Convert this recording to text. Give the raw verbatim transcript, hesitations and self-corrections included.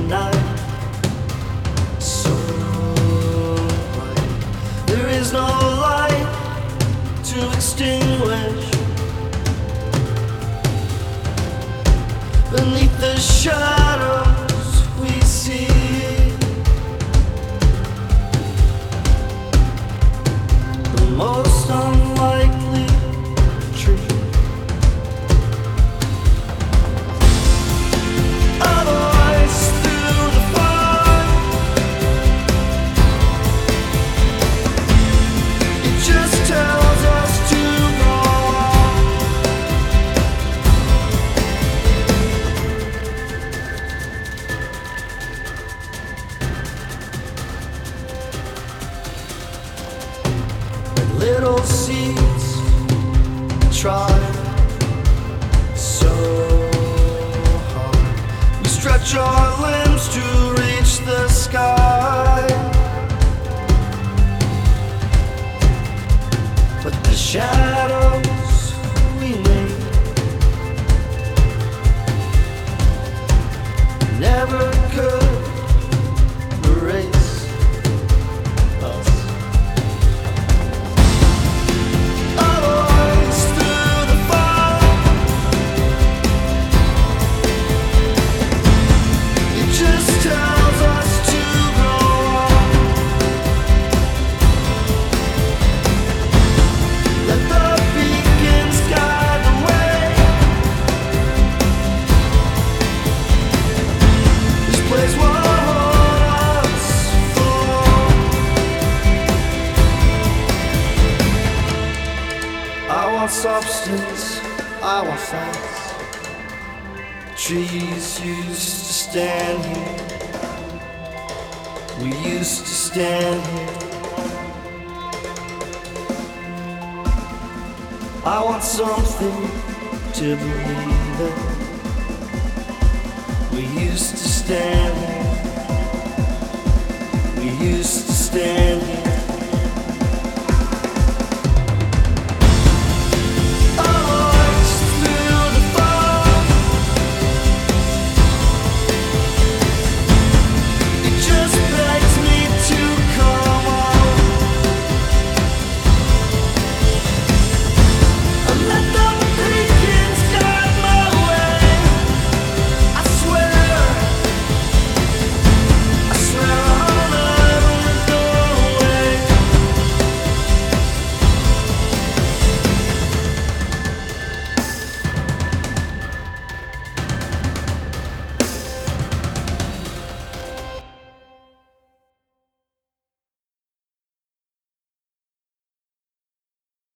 night so bright. There is no light to extinguish beneath the shadows we see. The most unlikely tree. Otherwise, through the fire, it just tells us to go on. Little seeds try so hard. We stretch our limbs to reach the sky, but the shadows we make never could erase us. Otherwise, through the fire, it just tells us to go on. Let the beacons guide the way. This place won't hold us for long. I want substance, I want facts. Trees used to stand here. We used to stand here. I want something to believe in. We used to stand